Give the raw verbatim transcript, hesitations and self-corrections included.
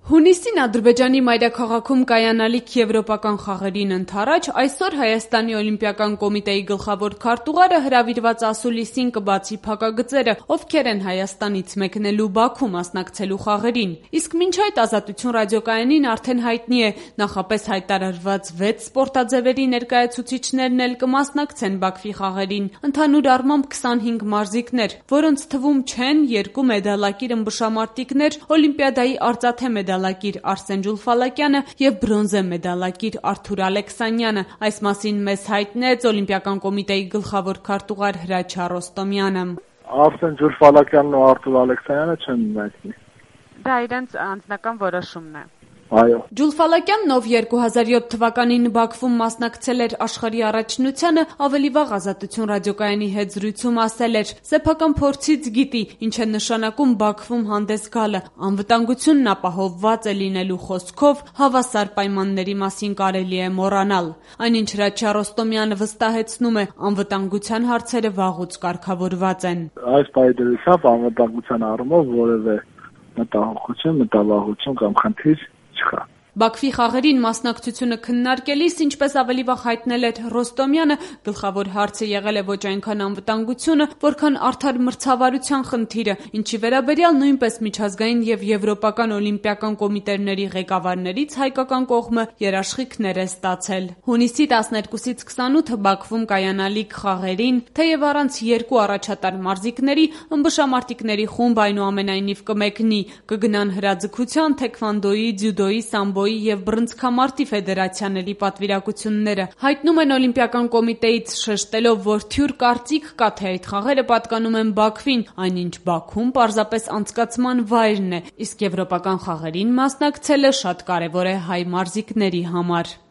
Հունիսին Ադրբեջանի մայրաքաղաքում կայանալիք եվրոպական խաղերին ընդառաջ այսօր Հայաստանի օլիմպիական կոմիտեի գլխավոր քարտուղարը հրավիրված ասուլիսին կբացի փակագծերը, ովքեր են Հայաստանից մեկնելու Բաքու մասնակցելու խաղերին։ Իսկ մինչ այդ Ազատություն ռադիոկայանին արդեն հայտնի է, նախապես հայտարարված վեց սպորտաձևերի ներկայացուցիչներն էլ կմասնակցեն Բաքվի խաղերին։ Ընդհանուր առմամբ քսանհինգ մարզիկներ, որոնց թվում չեն երկու մեդալակիր ըմբշամարտիկներ, օլիմպիադայի արծաթե մեդալակիր Արսեն Ջուլֆալակյանը և բրոնզե մեդալակիր Արթուր Ալեքսանյանը։ Այս մասին մեզ հայտնեց օլիմպիական կոմիտեի գլխավոր քարտուղար Հրաչյա Ռոստոմյանը։ Արսեն Ջուլֆալակյանն ու Արթուր Ալեքսանյանը չեն հայտնի։ Դա իրենց անձնական որոշումն է։ Այո։ Ջուլֆալակյանն, ով երկու հազար յոթ թվականին Բաքվում մասնակցել էր աշխարհի առաջնությանը, ավելի վաղ Ազատություն ռադիոկայանի հետ զրույցում ասել էր. «Սեփական փորձից գիտի, ինչ է նշանակում Բաքվում հանդես գալը։ Անվտանգությունն ապահովված է լինելու խոսքով հավասար պայմանների մասին կարելի է մոռանալ»։ Այնինչ Հրաչյա Ռոստոմյանը վստահեցնում է, անվտանգության հարցերը վաղուց կարգավորված են։ Այս պայմաններով անվտանգության առումով որևէ մտահոգություն, մտավախություն կամ խնդիր չկա։ Բաքվի խաղերին մասնակցությունը քննարկելիս, ինչպես ավելի վաղ հայտնել էր Ռոստոմյանը, գլխավոր հարցը եղել է ոչ այնքան անվտանգությունը, որքան արդար մրցավարության խնդիրը, ինչի վերաբերյալ նույնպես միջազգային և եվրոպական օլիմպիական կոմիտեների ղեկավարներից հայկական կողմը երաշխիքներ է ստացել։ Հունիսի տասներկուսից քսանութը Բաքվում կայանալիք խաղերին, թեև առանց երկու առաջատար մարզիկների, ըմբշամարտիկների խումբ այնուամենայնիվ կմեկնի, կգնան հրաձգության, թեքվանդոյի, ձյուդոյի, սամբոյի և բռնցքամարտի ֆեդերացիաների պատվիրակությունները։ Հայտնում են օլիմպիական կոմիտեից, շեշտելով, որ թյուր կարծիք կա, թե այդ խաղերը պատկանում են Բաքվին, այնինչ Բաքուն պարզապես անցկացման վայրն է, իսկ եվրոպական խաղերին մասնակցելը շատ կարևոր է հայ մարզիկների համար։